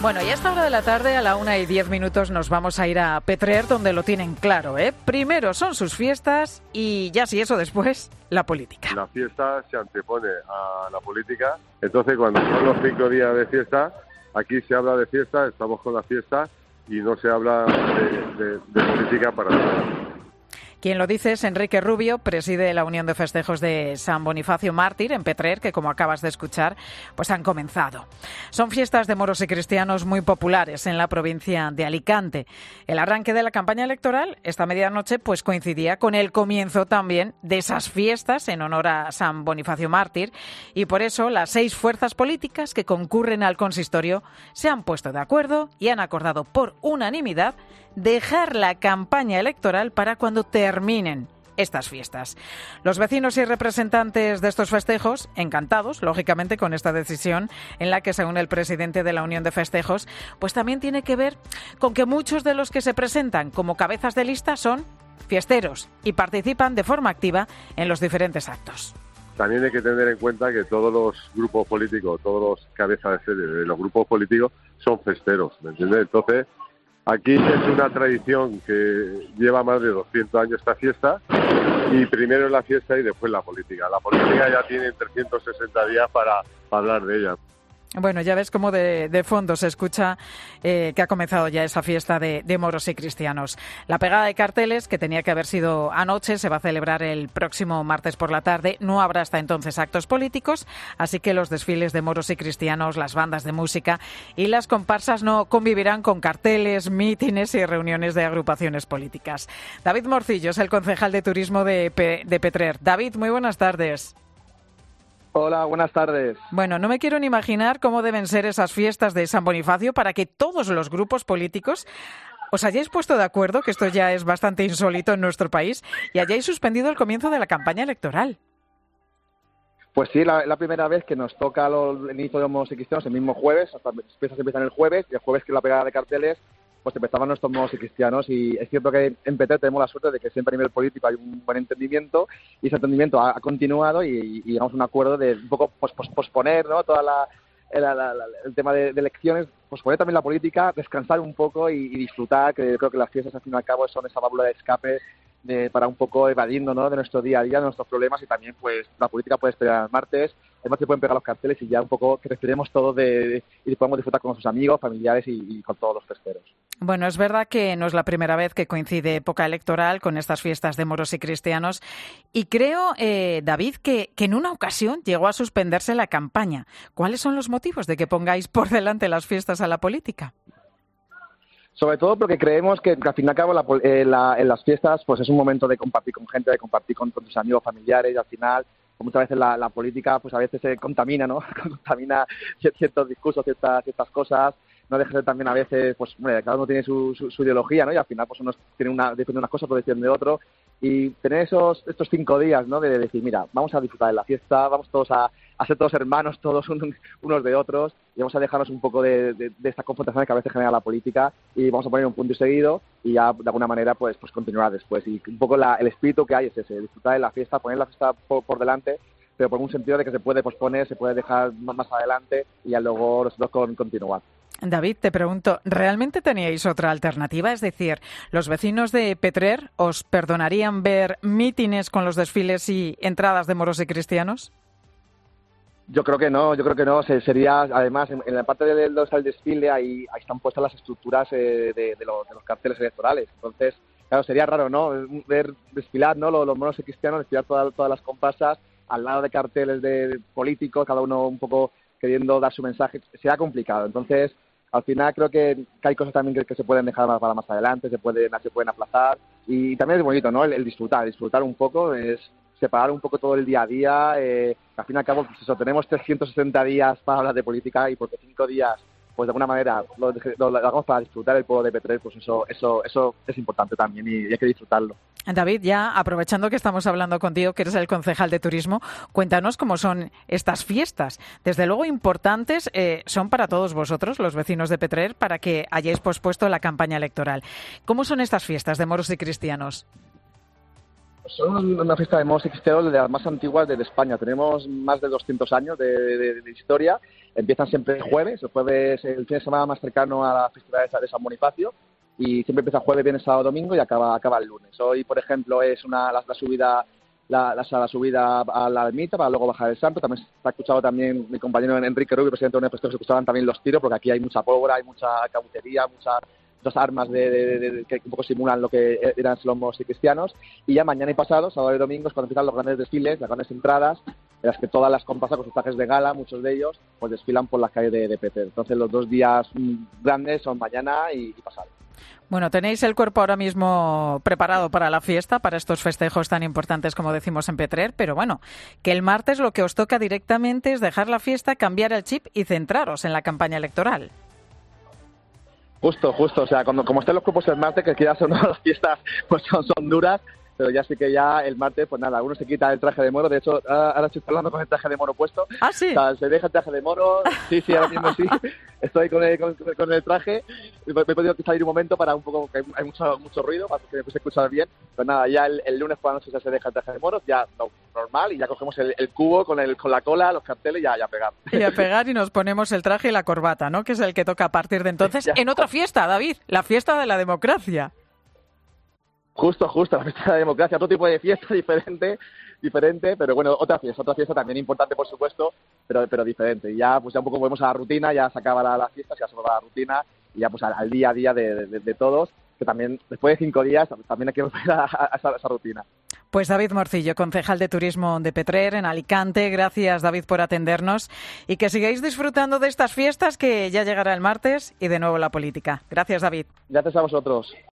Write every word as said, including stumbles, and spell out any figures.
Bueno, y a esta hora de la tarde, a la una y diez minutos, nos vamos a ir a Petrer, donde lo tienen claro, ¿eh? Primero son sus fiestas y ya si eso después, la política. La fiesta se antepone a la política, entonces cuando son los cinco días de fiesta, aquí se habla de fiesta, estamos con la fiesta y no se habla de, de, de política para nada. Quien lo dice es Enrique Rubio, preside la Unión de Festejos de San Bonifacio Mártir en Petrer, que como acabas de escuchar, pues han comenzado. Son fiestas de moros y cristianos muy populares en la provincia de Alicante. El arranque de la campaña electoral esta medianoche pues coincidía con el comienzo también de esas fiestas en honor a San Bonifacio Mártir y por eso las seis fuerzas políticas que concurren al consistorio se han puesto de acuerdo y han acordado por unanimidad dejar la campaña electoral para cuando terminen estas fiestas. Los vecinos y representantes de estos festejos, encantados, lógicamente, con esta decisión, en la que, según el presidente de la Unión de Festejos, pues también tiene que ver con que muchos de los que se presentan como cabezas de lista son fiesteros y participan de forma activa en los diferentes actos. También hay que tener en cuenta que todos los grupos políticos, todos los cabezas de serie de los grupos políticos son festeros, ¿me entiendes? Entonces, aquí es una tradición que lleva más de doscientos años esta fiesta y primero la fiesta y después la política. La política ya tiene trescientos sesenta días para, para hablar de ella. Bueno, ya ves cómo de, de fondo se escucha eh, que ha comenzado ya esa fiesta de, de moros y cristianos. La pegada de carteles, que tenía que haber sido anoche, se va a celebrar el próximo martes por la tarde. No habrá hasta entonces actos políticos, así que los desfiles de moros y cristianos, las bandas de música y las comparsas no convivirán con carteles, mítines y reuniones de agrupaciones políticas. David Morcillo es el concejal de turismo de, Pe- de Petrer. David, muy buenas tardes. Hola, buenas tardes. Bueno, no me quiero ni imaginar cómo deben ser esas fiestas de San Bonifacio para que todos los grupos políticos os hayáis puesto de acuerdo, que esto ya es bastante insólito en nuestro país, y hayáis suspendido el comienzo de la campaña electoral. Pues sí, la, la primera vez que nos toca los, el inicio de los moros y cristianos el mismo jueves, las fiestas empiezan el jueves, y el jueves que es la pegada de carteles, pues empezaban nuestros moros y cristianos, y es cierto que en Petrer tenemos la suerte de que siempre a nivel político hay un buen entendimiento, y ese entendimiento ha, ha continuado y, y llegamos a un acuerdo de un poco pos, pos, posponer, ¿no?, toda la, la, la, la, el tema de, de elecciones, posponer también la política, descansar un poco y, y disfrutar, que creo que las fiestas al fin y al cabo son esa válvula de escape de, para un poco evadirnos, ¿no?, de nuestro día a día, de nuestros problemas, y también pues la política puede esperar el martes, además se pueden pegar los carteles y ya un poco que respiremos todos de, de, y podamos disfrutar con nuestros amigos, familiares y, y con todos los festeros. Bueno, es verdad que no es la primera vez que coincide época electoral con estas fiestas de moros y cristianos y creo, eh, David, que, que en una ocasión llegó a suspenderse la campaña. ¿Cuáles son los motivos de que pongáis por delante las fiestas a la política? Sobre todo porque creemos que, que al fin y al cabo la, eh, la, en las fiestas pues es un momento de compartir con gente, de compartir con, con tus amigos, familiares, y al final pues muchas veces la, la política pues a veces se contamina, ¿no? Contamina ciertos discursos, ciertas, ciertas cosas. No deja de ser también a veces, pues, bueno, cada uno tiene su, su, su ideología, ¿no? Y al final, pues, unos tienen una, defienden unas cosas, otros defienden de otro. Y tener esos, estos cinco días, ¿no? De decir, mira, vamos a disfrutar de la fiesta, vamos todos a, a ser todos hermanos, todos un, unos de otros, y vamos a dejarnos un poco de, de, de estas confrontaciones que a veces genera la política, y vamos a poner un punto y seguido, y ya, de alguna manera, pues, pues continuar después. Y un poco la, el espíritu que hay es ese, disfrutar de la fiesta, poner la fiesta por, por delante, pero por un sentido de que se puede posponer, se puede dejar más adelante, y ya luego nosotros con, continuar. David, te pregunto, ¿realmente teníais otra alternativa? Es decir, ¿los vecinos de Petrer os perdonarían ver mítines con los desfiles y entradas de moros y cristianos? Yo creo que no, yo creo que no. Se, sería, además, en, en la parte del, del desfile ahí, ahí están puestas las estructuras eh, de, de, los, de los carteles electorales. Entonces, claro, sería raro, ¿no?, ver desfilar, ¿no?, los, los moros y cristianos, desfilar todas, todas las comparsas al lado de carteles de, de políticos, cada uno un poco queriendo dar su mensaje. Sería complicado. Entonces, al final creo que, que hay cosas también que, que se pueden dejar más, para más adelante, se pueden, se pueden aplazar, y también es bonito, ¿no?, el, el disfrutar, disfrutar un poco, es separar un poco todo el día a día, eh, al fin y al cabo, pues eso, tenemos trescientos sesenta días para hablar de política, y porque cinco días, pues de alguna manera, lo, lo, lo hagamos para disfrutar el pueblo de Petrer, pues eso, eso, eso es importante también, y, y hay que disfrutarlo. David, ya aprovechando que estamos hablando contigo, que eres el concejal de turismo, cuéntanos cómo son estas fiestas. Desde luego importantes eh, son para todos vosotros, los vecinos de Petrer, para que hayáis pospuesto la campaña electoral. ¿Cómo son estas fiestas de moros y cristianos? Son una fiesta de moros y cristianos de las más antiguas de España. Tenemos más de doscientos años de, de, de historia. Empiezan siempre el jueves. El jueves es el fin de semana más cercano a la festividad de San Bonifacio. Y siempre empieza jueves, viernes, sábado, domingo y acaba, acaba el lunes. Hoy, por ejemplo, es una la, la subida la, la, la subida a la ermita para luego bajar el santo. También se ha escuchado también mi compañero Enrique Rubio, presidente de la Unión de Festejos, se escuchaban también los tiros, porque aquí hay mucha pólvora, hay mucha cabutería, muchas muchas armas de, de, de, de, que un poco simulan lo que eran los moros y cristianos. Y ya mañana y pasado, sábado y domingo, es cuando empiezan los grandes desfiles, las grandes entradas, en las que todas las comparsas con sus trajes de gala, muchos de ellos, pues desfilan por las calles de, de Petrer. Entonces los dos días grandes son mañana y, y pasado. Bueno, ¿tenéis el cuerpo ahora mismo preparado para la fiesta, para estos festejos tan importantes como decimos en Petrer? Pero bueno, que el martes lo que os toca directamente es dejar la fiesta, cambiar el chip y centraros en la campaña electoral. Justo, justo. O sea, cuando, como estén los cuerpos el martes, que quieras o no, las fiestas pues son, son duras, pero ya sí que ya el martes, pues nada, uno se quita el traje de moro. De hecho, ahora estoy hablando con el traje de moro puesto. ¿Ah, sí? O sea, se deja el traje de moro. Sí, sí, ahora mismo sí. Estoy con el, con, con el traje. Me he podido salir un momento para un poco, que hay mucho mucho ruido, para que me pueda escuchar bien. Pero nada, ya el, el lunes por la noche ya se deja el traje de moro, ya no, normal, y ya cogemos el, el cubo con el con la cola, los carteles y ya, ya a pegar. Y a pegar y nos ponemos el traje y la corbata, ¿no? Que es el que toca a partir de entonces en otra fiesta, David, la fiesta de la democracia. Justo, justo, la fiesta de la democracia, otro tipo de fiesta diferente, diferente, pero bueno, otra fiesta, otra fiesta también importante, por supuesto, pero pero diferente. Y ya, pues ya un poco volvemos a la rutina, ya se acaba la, la fiesta, ya se va a la rutina, y ya pues al, al día a día de, de, de todos, que también, después de cinco días, también hay que volver a, a, esa, a esa rutina. Pues David Morcillo, concejal de Turismo de Petrer, en Alicante. Gracias, David, por atendernos, y que sigáis disfrutando de estas fiestas, que ya llegará el martes, y de nuevo la política. Gracias, David. Gracias a vosotros.